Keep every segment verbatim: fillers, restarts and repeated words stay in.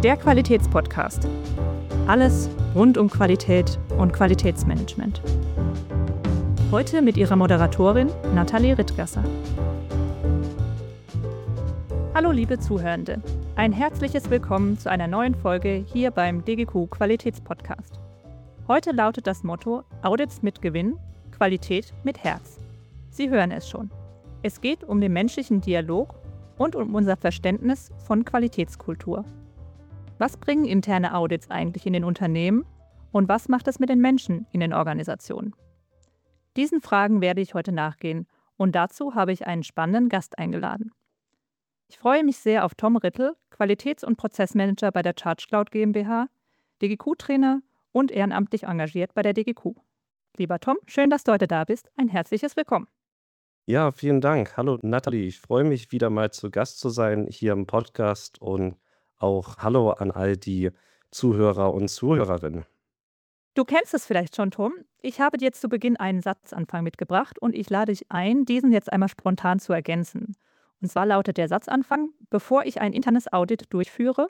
Der Qualitätspodcast. Alles rund um Qualität und Qualitätsmanagement. Heute mit ihrer Moderatorin Nathalie Rittgasser. Hallo liebe Zuhörende, ein herzliches Willkommen zu einer neuen Folge hier beim D G Q Qualitätspodcast. Heute lautet das Motto Audits mit Gewinn, Qualität mit Herz. Sie hören es schon. Es geht um den menschlichen Dialog und um unser Verständnis von Qualitätskultur. Was bringen interne Audits eigentlich in den Unternehmen und was macht es mit den Menschen in den Organisationen? Diesen Fragen werde ich heute nachgehen und dazu habe ich einen spannenden Gast eingeladen. Ich freue mich sehr auf Tom Rittel, Qualitäts- und Prozessmanager bei der ChargeCloud GmbH, D G Q-Trainer und ehrenamtlich engagiert bei der D G Q. Lieber Tom, schön, dass du heute da bist. Ein herzliches Willkommen. Ja, vielen Dank. Hallo Nathalie, ich freue mich wieder mal zu Gast zu sein hier im Podcast und auch Hallo an all die Zuhörer und Zuhörerinnen. Du kennst es vielleicht schon, Tom. Ich habe dir zu Beginn einen Satzanfang mitgebracht und ich lade dich ein, diesen jetzt einmal spontan zu ergänzen. Und zwar lautet der Satzanfang: Bevor ich ein internes Audit durchführe,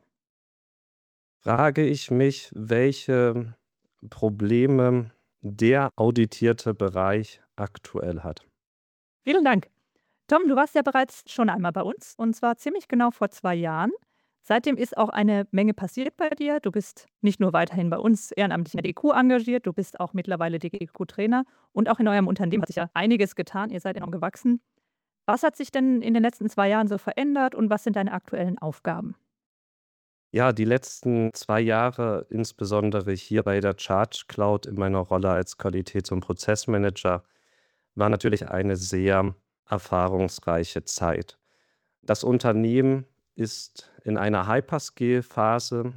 Frage ich mich, welche Probleme der auditierte Bereich aktuell hat. Vielen Dank. Tom, du warst ja bereits schon einmal bei uns und zwar ziemlich genau vor zwei Jahren. Seitdem ist auch eine Menge passiert bei dir. Du bist nicht nur weiterhin bei uns ehrenamtlich in der D G Q engagiert, du bist auch mittlerweile D G Q-Trainer und auch in eurem Unternehmen hat sich ja einiges getan. Ihr seid enorm gewachsen. Was hat sich denn in den letzten zwei Jahren so verändert und was sind deine aktuellen Aufgaben? Ja, die letzten zwei Jahre, insbesondere hier bei der ChargeCloud in meiner Rolle als Qualitäts- und Prozessmanager, war natürlich eine sehr erfahrungsreiche Zeit. Das Unternehmen ist in einer Hyperscale-Phase.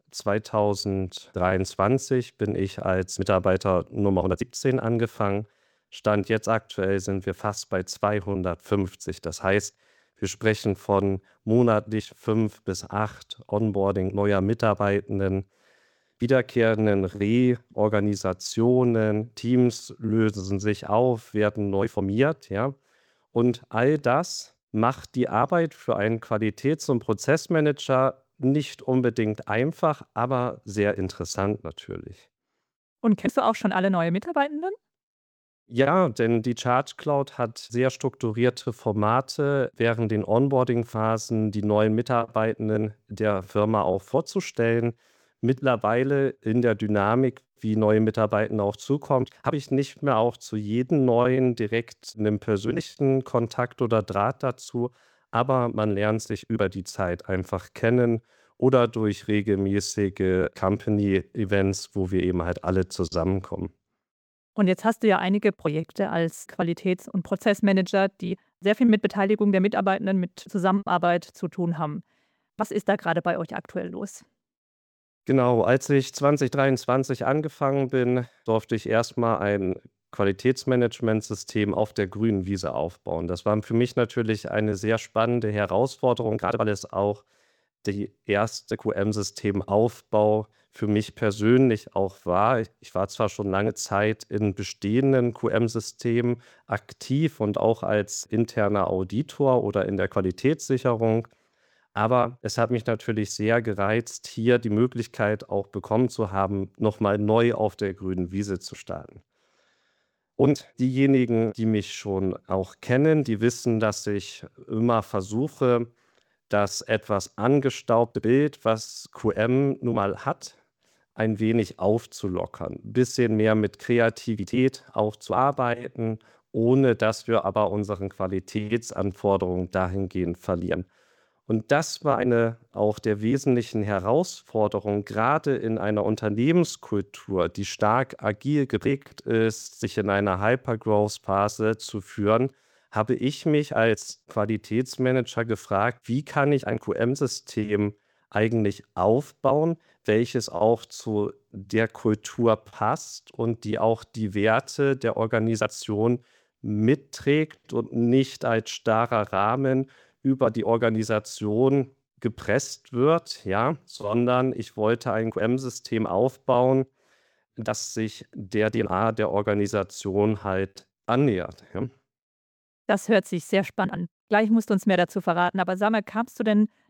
zweitausenddreiundzwanzig bin ich als Mitarbeiter Nummer hundertsiebzehn angefangen. Stand jetzt aktuell sind wir fast bei zweihundertfünfzig. Das heißt, wir sprechen von monatlich fünf bis acht Onboarding neuer Mitarbeitenden, wiederkehrenden Reorganisationen, Teams lösen sich auf, werden neu formiert, ja. Und all das macht die Arbeit für einen Qualitäts- und Prozessmanager nicht unbedingt einfach, aber sehr interessant natürlich. Und kennst du auch schon alle neue Mitarbeitenden? Ja, denn die ChargeCloud hat sehr strukturierte Formate, während den Onboarding-Phasen die neuen Mitarbeitenden der Firma auch vorzustellen. Mittlerweile in der Dynamik, wie neue Mitarbeitende auch zukommt, habe ich nicht mehr auch zu jedem Neuen direkt einen persönlichen Kontakt oder Draht dazu, aber man lernt sich über die Zeit einfach kennen oder durch regelmäßige Company-Events, wo wir eben halt alle zusammenkommen. Und jetzt hast du ja einige Projekte als Qualitäts- und Prozessmanager, die sehr viel mit Beteiligung der Mitarbeitenden, mit Zusammenarbeit zu tun haben. Was ist da gerade bei euch aktuell los? Genau, als ich zwanzig dreiundzwanzig angefangen bin, durfte ich erstmal ein Qualitätsmanagementsystem auf der grünen Wiese aufbauen. Das war für mich natürlich eine sehr spannende Herausforderung, gerade weil es auch die erste Q M-Systemaufbau für mich persönlich auch war. Ich ich war zwar schon lange Zeit in bestehenden Q M-Systemen aktiv und auch als interner Auditor oder in der Qualitätssicherung, aber es hat mich natürlich sehr gereizt, hier die Möglichkeit auch bekommen zu haben, nochmal neu auf der grünen Wiese zu starten. Und diejenigen, die mich schon auch kennen, die wissen, dass ich immer versuche, das etwas angestaubte Bild, was Q M nun mal hat, ein wenig aufzulockern, ein bisschen mehr mit Kreativität auch zu arbeiten, ohne dass wir aber unseren Qualitätsanforderungen dahingehend verlieren. Und das war eine auch der wesentlichen Herausforderungen, gerade in einer Unternehmenskultur, die stark agil geprägt ist, sich in einer Hypergrowth-Phase zu führen, habe ich mich als Qualitätsmanager gefragt: Wie kann ich ein Q M-System eigentlich aufbauen, welches auch zu der Kultur passt und die auch die Werte der Organisation mitträgt und nicht als starrer Rahmen über die Organisation gepresst wird, ja, sondern ich wollte ein Q M-System aufbauen, das sich der D N A der Organisation halt annähert, ja. Das hört sich sehr spannend an. Gleich musst du uns mehr dazu verraten, aber sag mal, kamst du denn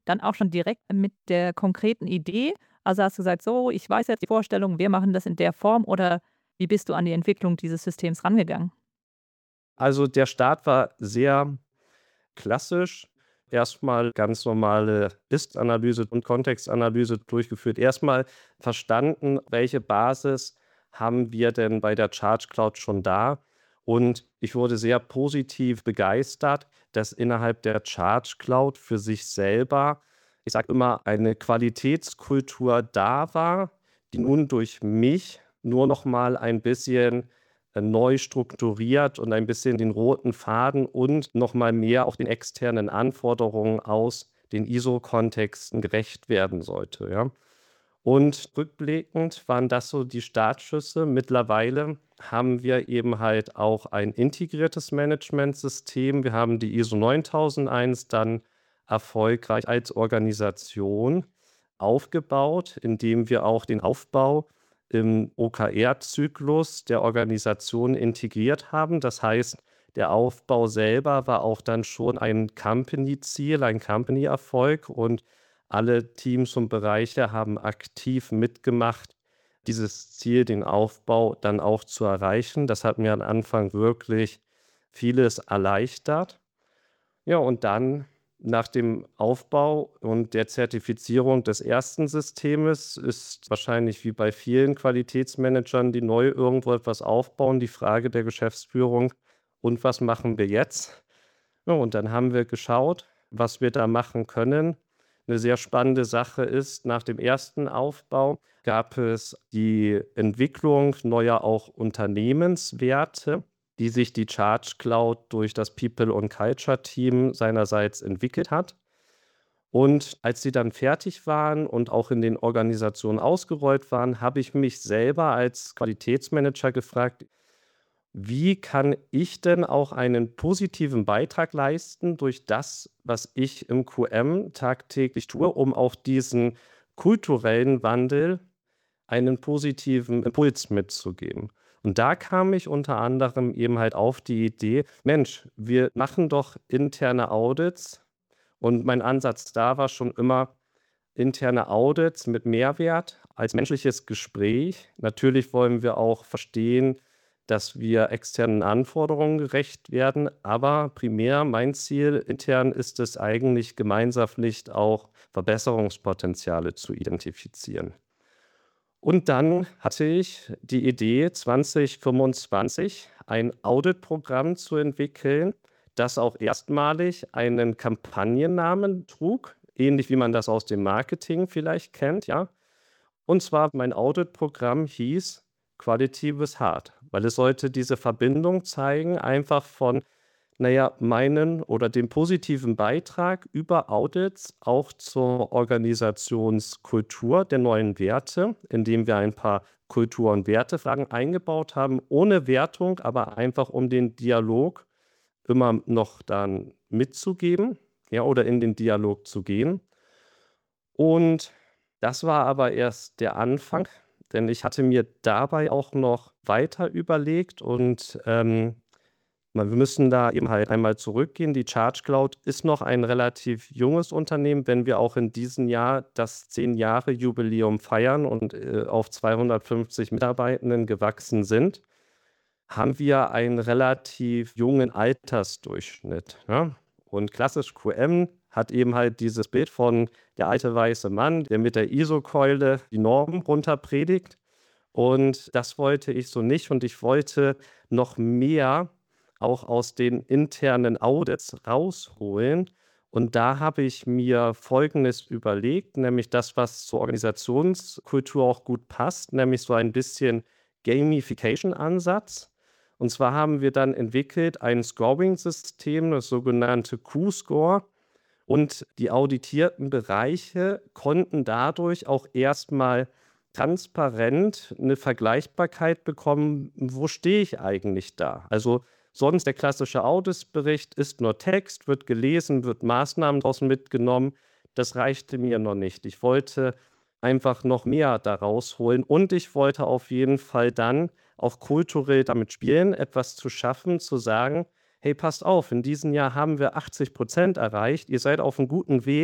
dann auch schon direkt mit der konkreten Idee? Also hast du gesagt, so, ich weiß jetzt die Vorstellung, wir machen das in der Form oder wie bist du an die Entwicklung dieses Systems rangegangen? Also der Start war sehr klassisch. Erstmal ganz normale Ist-Analyse und Kontextanalyse durchgeführt. Erstmal verstanden, welche Basis haben wir denn bei der Charge Cloud schon da? Und ich wurde sehr positiv begeistert, dass innerhalb der Charge Cloud für sich selber, ich sage immer, eine Qualitätskultur da war, die nun durch mich nur noch mal ein bisschen äh, neu strukturiert und ein bisschen den roten Faden und noch mal mehr auch den externen Anforderungen aus den I S O-Kontexten gerecht werden sollte, ja. Und rückblickend waren das so die Startschüsse. Mittlerweile haben wir eben halt auch ein integriertes Managementsystem. Wir haben die I S O neuntausendeins dann erfolgreich als Organisation aufgebaut, indem wir auch den Aufbau im O K R-Zyklus der Organisation integriert haben. Das heißt, der Aufbau selber war auch dann schon ein Company-Ziel, ein Company-Erfolg und alle Teams und Bereiche haben aktiv mitgemacht, dieses Ziel, den Aufbau dann auch zu erreichen. Das hat mir am Anfang wirklich vieles erleichtert. Ja, und dann nach dem Aufbau und der Zertifizierung des ersten Systemes ist wahrscheinlich wie bei vielen Qualitätsmanagern, die neu irgendwo etwas aufbauen, die Frage der Geschäftsführung: „Und was machen wir jetzt?“ Ja, und dann haben wir geschaut, was wir da machen können. Eine sehr spannende Sache ist, nach dem ersten Aufbau gab es die Entwicklung neuer auch Unternehmenswerte, die sich die Charge Cloud durch das People und Culture Team seinerseits entwickelt hat. Und als sie dann fertig waren und auch in den Organisationen ausgerollt waren, habe ich mich selber als Qualitätsmanager gefragt: Wie kann ich denn auch einen positiven Beitrag leisten durch das, was ich im Q M tagtäglich tue, um auch diesen kulturellen Wandel einen positiven Impuls mitzugeben? Und da kam ich unter anderem eben halt auf die Idee: Mensch, wir machen doch interne Audits. Und mein Ansatz da war schon immer interne Audits mit Mehrwert als menschliches Gespräch. Natürlich wollen wir auch verstehen, dass wir externen Anforderungen gerecht werden, aber primär mein Ziel intern ist es eigentlich, gemeinschaftlich auch Verbesserungspotenziale zu identifizieren. Und dann hatte ich die Idee, zwanzig fünfundzwanzig ein Auditprogramm zu entwickeln, das auch erstmalig einen Kampagnennamen trug, ähnlich wie man das aus dem Marketing vielleicht kennt, ja. Und zwar mein Auditprogramm hieß Quality with Heart, weil es sollte diese Verbindung zeigen, einfach von, naja, meinen oder dem positiven Beitrag über Audits auch zur Organisationskultur der neuen Werte, indem wir ein paar Kultur- und Wertefragen eingebaut haben, ohne Wertung, aber einfach um den Dialog immer noch dann mitzugeben, ja, oder in den Dialog zu gehen. Und das war aber erst der Anfang, denn ich hatte mir dabei auch noch weiter überlegt und ähm, wir müssen da eben halt einmal zurückgehen. Die Charge Cloud ist noch ein relativ junges Unternehmen, wenn wir auch in diesem Jahr das zehn-Jahre-Jubiläum feiern und äh, auf zweihundertfünfzig Mitarbeitenden gewachsen sind, haben wir einen relativ jungen Altersdurchschnitt. Ja? Und klassisch Q M hat eben halt dieses Bild von der alte weiße Mann, der mit der I S O-Keule die Normen runterpredigt. Und das wollte ich so nicht. Und ich wollte noch mehr auch aus den internen Audits rausholen. Und da habe ich mir Folgendes überlegt, nämlich das, was zur Organisationskultur auch gut passt, nämlich so ein bisschen Gamification-Ansatz. Und zwar haben wir dann entwickelt ein Scoring-System, das sogenannte Q-Score. Und die auditierten Bereiche konnten dadurch auch erstmal transparent eine Vergleichbarkeit bekommen, wo stehe ich eigentlich da? Also sonst der klassische Auditbericht ist nur Text, wird gelesen, wird Maßnahmen daraus mitgenommen. Das reichte mir noch nicht. Ich wollte einfach noch mehr da rausholen und ich wollte auf jeden Fall dann auch kulturell damit spielen, etwas zu schaffen, zu sagen: Hey, passt auf, in diesem Jahr haben wir achtzig Prozent erreicht, ihr seid auf einem guten Weg.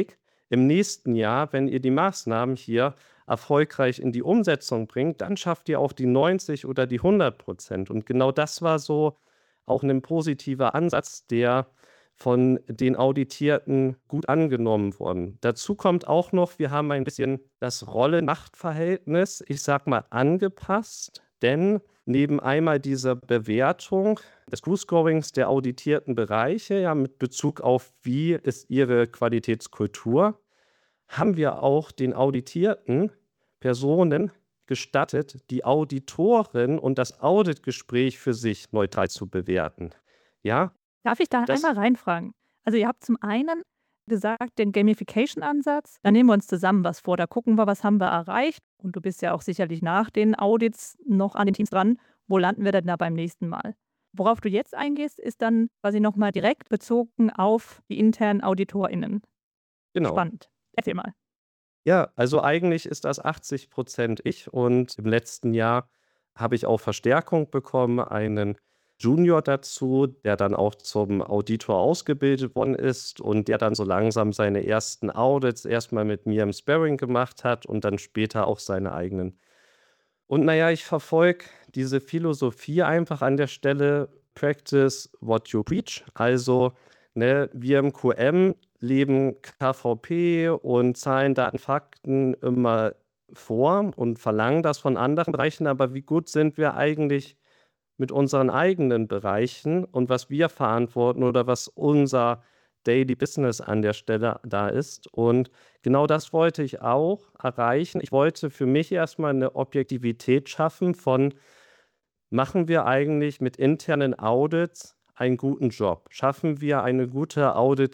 im nächsten Jahr, wenn ihr die Maßnahmen hier erfolgreich in die Umsetzung bringt, dann schafft ihr auch die neunzig oder die hundert Prozent. Und genau das war so auch ein positiver Ansatz, der von den Auditierten gut angenommen worden. Dazu kommt auch noch, wir haben ein bisschen das Rolle-Macht-Verhältnis, ich sag mal, angepasst, denn neben einmal dieser Bewertung des Q-Scorings der auditierten Bereiche, ja, mit Bezug auf, wie ist ihre Qualitätskultur, haben wir auch den auditierten Personen gestattet, die Auditorin und das Auditgespräch für sich neutral zu bewerten. Ja, Darf ich da das einmal reinfragen? Also ihr habt zum einen gesagt, den Gamification-Ansatz, da nehmen wir uns zusammen was vor, da gucken wir, was haben wir erreicht. Und du bist ja auch sicherlich nach den Audits noch an den Teams dran. Wo landen wir denn da beim nächsten Mal? Worauf du jetzt eingehst, ist dann quasi nochmal direkt bezogen auf die internen AuditorInnen. genau. Spannend. Erzähl mal. Ja, also eigentlich ist das achtzig Prozent ich und im letzten Jahr habe ich auch Verstärkung bekommen, einen Junior dazu, der dann auch zum Auditor ausgebildet worden ist und der dann so langsam seine ersten Audits erstmal mit mir im Sparring gemacht hat und dann später auch seine eigenen. Und naja, ich verfolge diese Philosophie einfach an der Stelle, practice what you preach. Also, ne, wir im Q M leben K V P und Zahlen, Daten, Fakten immer vor und verlangen das von anderen Bereichen, aber wie gut sind wir eigentlich mit unseren eigenen Bereichen und was wir verantworten oder was unser Daily Business an der Stelle da ist. Und genau das wollte ich auch erreichen. Ich wollte für mich erstmal eine Objektivität schaffen von, machen wir eigentlich mit internen Audits einen guten Job? Schaffen wir eine gute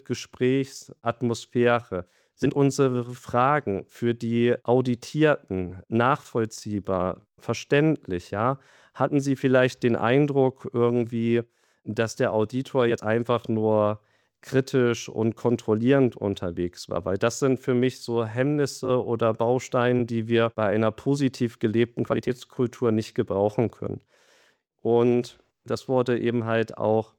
Audit-Gesprächsatmosphäre? Sind unsere Fragen für die Auditierten nachvollziehbar, verständlich, ja? Hatten Sie vielleicht den Eindruck irgendwie, dass der Auditor jetzt einfach nur kritisch und kontrollierend unterwegs war? Weil das sind für mich so Hemmnisse oder Bausteine, die wir bei einer positiv gelebten Qualitätskultur nicht gebrauchen können. Und das wurde eben halt auch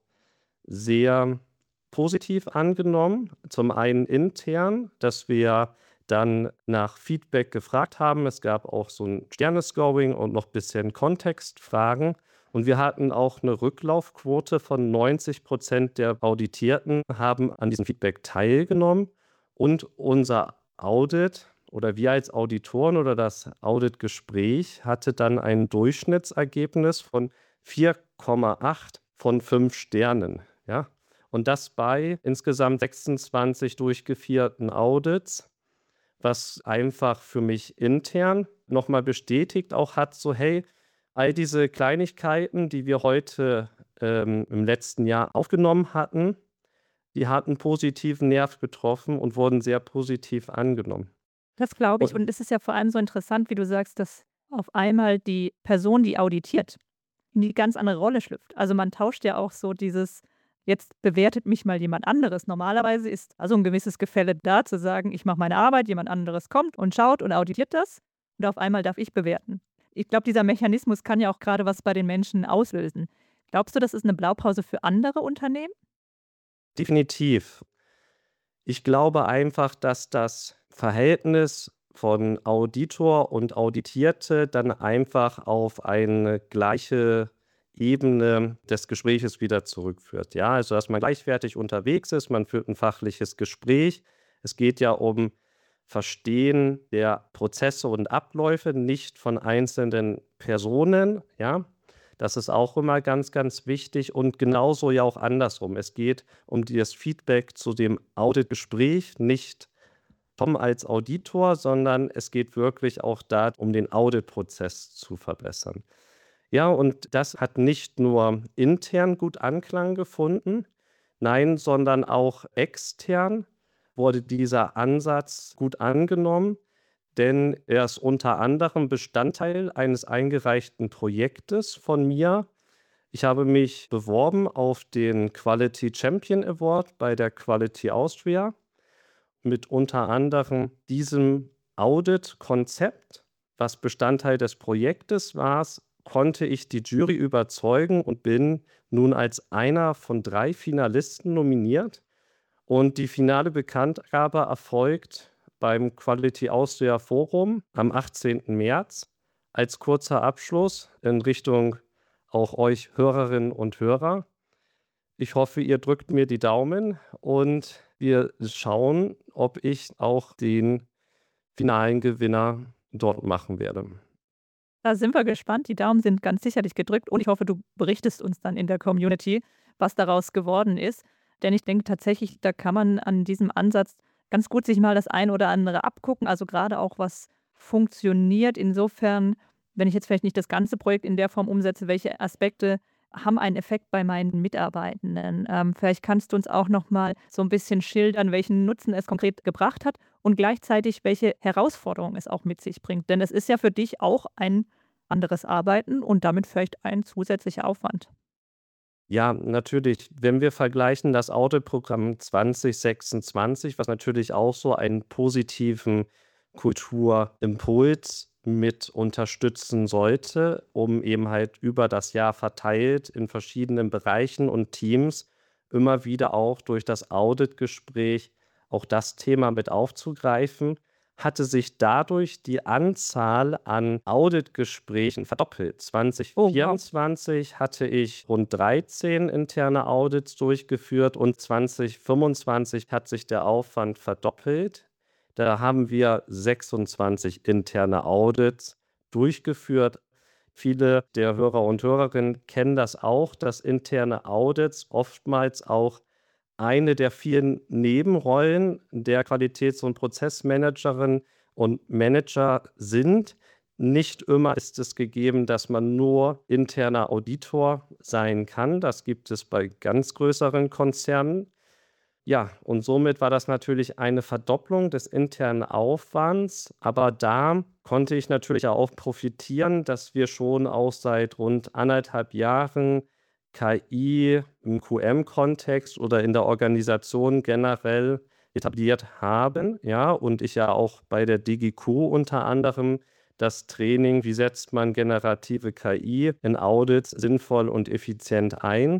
sehr positiv angenommen. Zum einen intern, dass wir dann nach Feedback gefragt haben. Es gab auch so ein Sternescoring und noch ein bisschen Kontextfragen. Und wir hatten auch eine Rücklaufquote von neunzig Prozent der Auditierten haben an diesem Feedback teilgenommen. Und unser Audit oder wir als Auditoren oder das Auditgespräch hatte dann ein Durchschnittsergebnis von vier Komma acht von fünf Sternen. Ja? Und das bei insgesamt sechsundzwanzig durchgeführten Audits, was einfach für mich intern nochmal bestätigt auch hat, so hey, all diese Kleinigkeiten, die wir heute ähm, im letzten Jahr aufgenommen hatten, die hatten positiven Nerv getroffen und wurden sehr positiv angenommen. Das glaube ich. Und Und es ist ja vor allem so interessant, wie du sagst, dass auf einmal die Person, die auditiert, in die ganz andere Rolle schlüpft. Also man tauscht ja auch so dieses, jetzt bewertet mich mal jemand anderes. Normalerweise ist also ein gewisses Gefälle da, zu sagen, ich mache meine Arbeit, jemand anderes kommt und schaut und auditiert das und auf einmal darf ich bewerten. Ich glaube, dieser Mechanismus kann ja auch gerade was bei den Menschen auslösen. Glaubst du, das ist eine Blaupause für andere Unternehmen? definitiv. Ich glaube einfach, dass das Verhältnis von Auditor und Auditierte dann einfach auf eine gleiche Ebene des Gespräches wieder zurückführt. Ja, also dass man gleichwertig unterwegs ist, man führt ein fachliches Gespräch. Es geht ja um Verstehen der Prozesse und Abläufe, nicht von einzelnen Personen. Ja, das ist auch immer ganz, ganz wichtig und genauso ja auch andersrum. Es geht um das Feedback zu dem Auditgespräch, nicht Tom als Auditor, sondern es geht wirklich auch da, um den Auditprozess zu verbessern. Ja, und das hat nicht nur intern gut Anklang gefunden, nein, sondern auch extern wurde dieser Ansatz gut angenommen, denn er ist unter anderem Bestandteil eines eingereichten Projektes von mir. Ich habe mich beworben auf den Quality Champion Award bei der Quality Austria mit unter anderem diesem Audit-Konzept, was Bestandteil des Projektes war, konnte ich die Jury überzeugen und bin nun als einer von drei Finalisten nominiert. Und die finale Bekanntgabe erfolgt beim Quality Austria Forum am achtzehnten März als kurzer Abschluss in Richtung auch euch Hörerinnen und Hörer. Ich hoffe, ihr drückt mir die Daumen und wir schauen, ob ich auch den finalen Gewinner dort machen werde. Da sind wir gespannt. Die Daumen sind ganz sicherlich gedrückt und ich hoffe, du berichtest uns dann in der Community, was daraus geworden ist. Denn ich denke tatsächlich, da kann man an diesem Ansatz ganz gut sich mal das ein oder andere abgucken. Also gerade auch, was funktioniert. Insofern, wenn ich jetzt vielleicht nicht das ganze Projekt in der Form umsetze, welche Aspekte haben einen Effekt bei meinen Mitarbeitenden? Ähm, vielleicht kannst du uns auch noch mal so ein bisschen schildern, welchen Nutzen es konkret gebracht hat und gleichzeitig welche Herausforderungen es auch mit sich bringt. Denn es ist ja für dich auch ein anderes Arbeiten und damit vielleicht ein zusätzlicher Aufwand. Ja, natürlich, wenn wir vergleichen das Auditprogramm zwanzig sechsundzwanzig, was natürlich auch so einen positiven Kulturimpuls mit unterstützen sollte, um eben halt über das Jahr verteilt in verschiedenen Bereichen und Teams immer wieder auch durch das Auditgespräch auch das Thema mit aufzugreifen, hatte sich dadurch die Anzahl an Auditgesprächen verdoppelt. Oh, wow. zwanzig vierundzwanzig hatte ich rund dreizehn interne Audits durchgeführt und zwanzig fünfundzwanzig hat sich der Aufwand verdoppelt. Da haben wir sechsundzwanzig interne Audits durchgeführt. Viele der Hörer und Hörerinnen kennen das auch, dass interne Audits oftmals auch eine der vielen Nebenrollen der Qualitäts- und Prozessmanagerin und Manager sind. Nicht immer ist es gegeben, dass man nur interner Auditor sein kann. Das gibt es bei ganz größeren Konzernen. Ja, und somit war das natürlich eine Verdopplung des internen Aufwands. Aber da konnte ich natürlich auch profitieren, dass wir schon auch seit rund anderthalb Jahren K I im Q M-Kontext oder in der Organisation generell etabliert haben. Ja, und ich ja auch bei der D G Q unter anderem das Training, wie setzt man generative K I in Audits sinnvoll und effizient ein,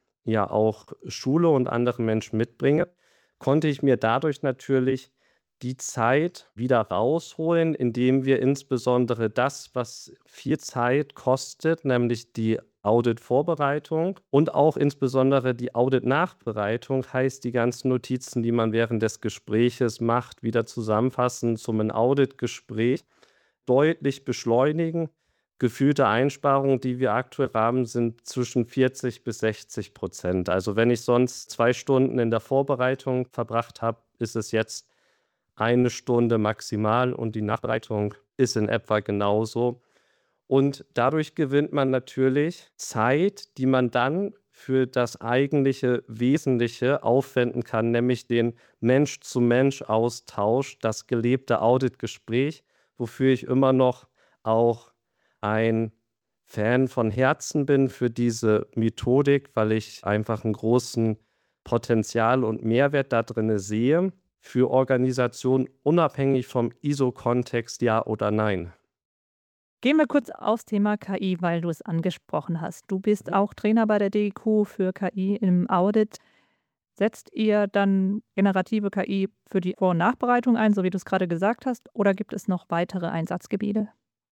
ja auch Schule und andere Menschen mitbringe, konnte ich mir dadurch natürlich die Zeit wieder rausholen, indem wir insbesondere das, was viel Zeit kostet, nämlich die Audit-Vorbereitung und auch insbesondere die Audit-Nachbereitung, heißt die ganzen Notizen, die man während des Gespräches macht, wieder zusammenfassen zum Audit-Gespräch, deutlich beschleunigen. Gefühlte Einsparungen, die wir aktuell haben, sind zwischen vierzig bis sechzig Prozent. Also wenn ich sonst zwei Stunden in der Vorbereitung verbracht habe, ist es jetzt eine Stunde maximal und die Nachbereitung ist in etwa genauso. Und dadurch gewinnt man natürlich Zeit, die man dann für das eigentliche Wesentliche aufwenden kann, nämlich den Mensch-zu-Mensch-Austausch, das gelebte Auditgespräch, wofür ich immer noch auch ein Fan von Herzen bin für diese Methodik, weil ich einfach einen großen Potenzial und Mehrwert da drin sehe für Organisationen, unabhängig vom I S O-Kontext, ja oder nein. Gehen wir kurz aufs Thema K I, weil du es angesprochen hast. Du bist auch Trainer bei der D G Q für K I im Audit. Setzt ihr dann generative K I für die Vor- und Nachbereitung ein, so wie du es gerade gesagt hast, oder gibt es noch weitere Einsatzgebiete?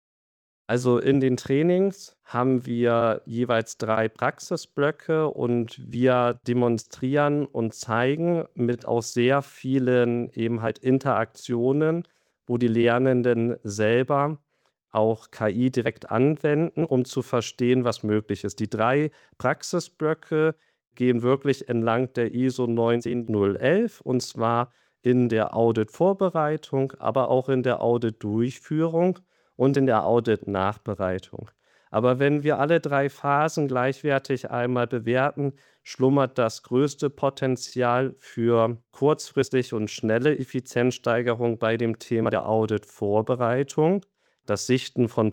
Also in den Trainings haben wir jeweils drei Praxisblöcke und wir demonstrieren und zeigen mit auch sehr vielen eben halt Interaktionen, wo die Lernenden selber auch K I direkt anwenden, um zu verstehen, was möglich ist. Die drei Praxisblöcke gehen wirklich entlang der I S O neunzehn null elf und zwar in der Audit-Vorbereitung, aber auch in der Audit-Durchführung und in der Audit-Nachbereitung. Aber wenn wir alle drei Phasen gleichwertig einmal bewerten, schlummert das größte Potenzial für kurzfristig und schnelle Effizienzsteigerung bei dem Thema der Audit-Vorbereitung, das Sichten von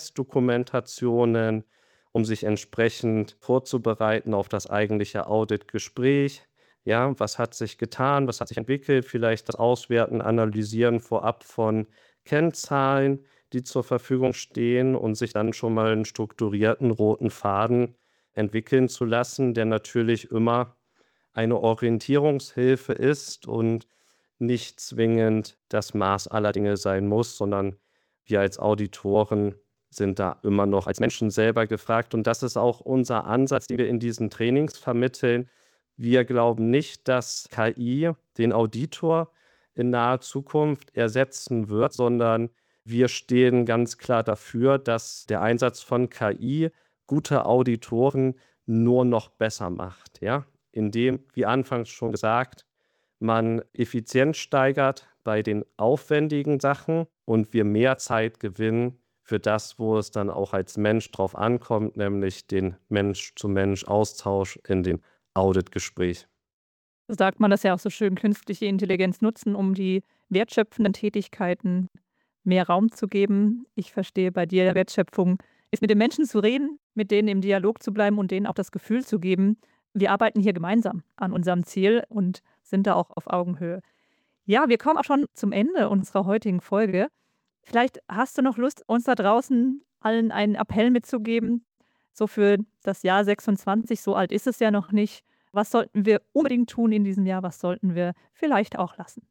Prozessdokumentationen, um sich entsprechend vorzubereiten auf das eigentliche Auditgespräch. Ja, was hat sich getan, was hat sich entwickelt, vielleicht das Auswerten, Analysieren vorab von Kennzahlen, die zur Verfügung stehen und sich dann schon mal einen strukturierten roten Faden entwickeln zu lassen, der natürlich immer eine Orientierungshilfe ist und nicht zwingend das Maß aller Dinge sein muss, sondern wir als Auditoren sind da immer noch als Menschen selber gefragt. Und das ist auch unser Ansatz, den wir in diesen Trainings vermitteln. Wir glauben nicht, dass K I den Auditor in naher Zukunft ersetzen wird, sondern wir stehen ganz klar dafür, dass der Einsatz von K I gute Auditoren nur noch besser macht, ja? Indem, wie anfangs schon gesagt, man Effizienz steigert bei den aufwendigen Sachen und wir mehr Zeit gewinnen für das, wo es dann auch als Mensch drauf ankommt, nämlich den Mensch-zu-Mensch-Austausch in dem Auditgespräch. So sagt man das ja auch so schön, künstliche Intelligenz nutzen, um die wertschöpfenden Tätigkeiten mehr Raum zu geben. Ich verstehe bei dir, Wertschöpfung ist mit den Menschen zu reden, mit denen im Dialog zu bleiben und denen auch das Gefühl zu geben, wir arbeiten hier gemeinsam an unserem Ziel und sind da auch auf Augenhöhe. Ja, wir kommen auch schon zum Ende unserer heutigen Folge. Vielleicht hast du noch Lust, uns da draußen allen einen Appell mitzugeben, so für das Jahr sechsundzwanzig, so alt ist es ja noch nicht. Was sollten wir unbedingt tun in diesem Jahr? Was sollten wir vielleicht auch lassen?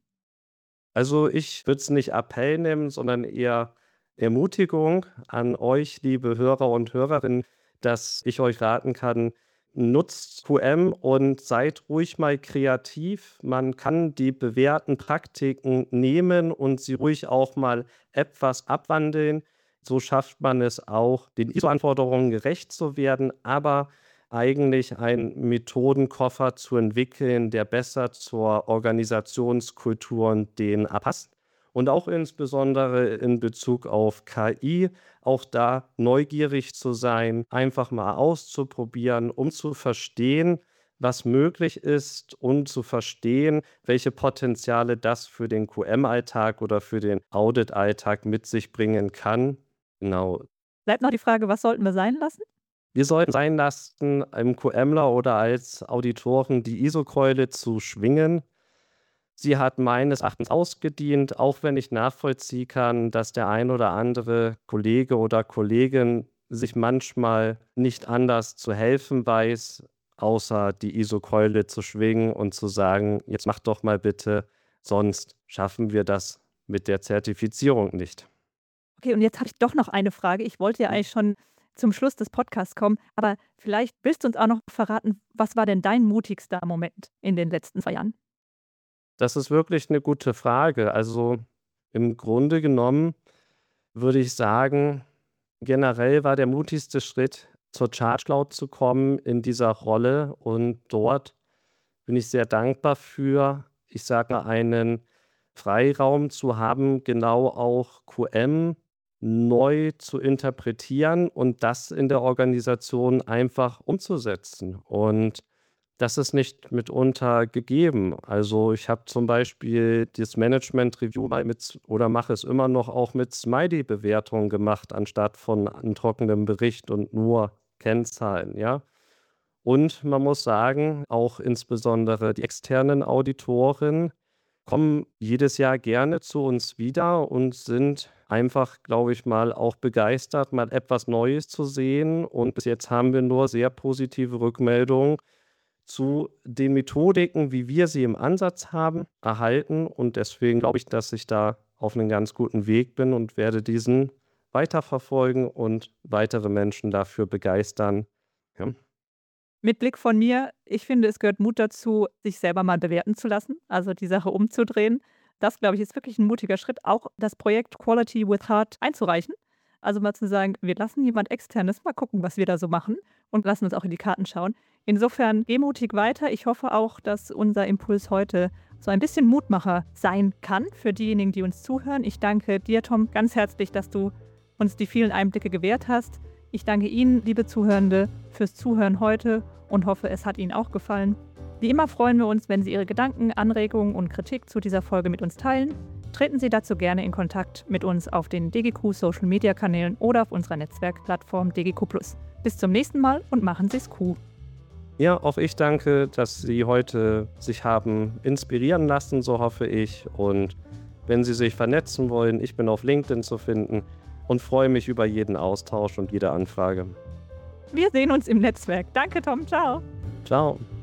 Also ich würde es nicht Appell nennen, sondern eher Ermutigung an euch, liebe Hörer und Hörerinnen, dass ich euch raten kann, nutzt Q M und seid ruhig mal kreativ. Man kann die bewährten Praktiken nehmen und sie ruhig auch mal etwas abwandeln. So schafft man es auch, den I S O-Anforderungen gerecht zu werden, aber eigentlich einen Methodenkoffer zu entwickeln, der besser zur Organisationskultur und D N A passt. Und auch insbesondere in Bezug auf K I, auch da neugierig zu sein, einfach mal auszuprobieren, um zu verstehen, was möglich ist und zu verstehen, welche Potenziale das für den Q M-Alltag oder für den Audit-Alltag mit sich bringen kann. Genau. Bleibt noch die Frage, was sollten wir sein lassen? Wir sollten sein lassen, im QMler oder als Auditoren die I S O-Keule zu schwingen. Sie hat meines Erachtens ausgedient, auch wenn ich nachvollziehen kann, dass der ein oder andere Kollege oder Kollegin sich manchmal nicht anders zu helfen weiß, außer die I S O-Keule zu schwingen und zu sagen, jetzt mach doch mal bitte, sonst schaffen wir das mit der Zertifizierung nicht. Okay, und jetzt habe ich doch noch eine Frage. Ich wollte ja eigentlich schon zum Schluss des Podcasts kommen, aber vielleicht willst du uns auch noch verraten, was war denn dein mutigster Moment in den letzten zwei Jahren? Das ist wirklich eine gute Frage. Also, im Grunde genommen würde ich sagen, generell war der mutigste Schritt, zur Charge Cloud zu kommen in dieser Rolle und dort bin ich sehr dankbar für, ich sage mal, einen Freiraum zu haben, genau auch Q M neu zu interpretieren und das in der Organisation einfach umzusetzen. Und das ist nicht mitunter gegeben. Also ich habe zum Beispiel das Management-Review mal mit oder mache es immer noch auch mit Smiley-Bewertungen gemacht, anstatt von einem trockenen Bericht und nur Kennzahlen, ja. Und man muss sagen, auch insbesondere die externen Auditoren kommen jedes Jahr gerne zu uns wieder und sind einfach, glaube ich mal, auch begeistert, mal etwas Neues zu sehen. Und bis jetzt haben wir nur sehr positive Rückmeldungen zu den Methodiken, wie wir sie im Ansatz haben, erhalten. Und deswegen glaube ich, dass ich da auf einem ganz guten Weg bin und werde diesen weiterverfolgen und weitere Menschen dafür begeistern. Ja. Mit Blick von mir, ich finde, es gehört Mut dazu, sich selber mal bewerten zu lassen, also die Sache umzudrehen. Das, glaube ich, ist wirklich ein mutiger Schritt, auch das Projekt Quality with Heart einzureichen. Also mal zu sagen, wir lassen jemand Externes mal gucken, was wir da so machen und lassen uns auch in die Karten schauen. Insofern geh mutig weiter. Ich hoffe auch, dass unser Impuls heute so ein bisschen Mutmacher sein kann für diejenigen, die uns zuhören. Ich danke dir, Tom, ganz herzlich, dass du uns die vielen Einblicke gewährt hast. Ich danke Ihnen, liebe Zuhörende, fürs Zuhören heute und hoffe, es hat Ihnen auch gefallen. Wie immer freuen wir uns, wenn Sie Ihre Gedanken, Anregungen und Kritik zu dieser Folge mit uns teilen. Treten Sie dazu gerne in Kontakt mit uns auf den D G Q Social Media Kanälen oder auf unserer Netzwerkplattform D G Q plus. Bis zum nächsten Mal und machen Sie es Q. Ja, auch ich danke, dass Sie heute sich haben inspirieren lassen, so hoffe ich. Und wenn Sie sich vernetzen wollen, ich bin auf LinkedIn zu finden und freue mich über jeden Austausch und jede Anfrage. Wir sehen uns im Netzwerk. Danke, Tom. Ciao. Ciao.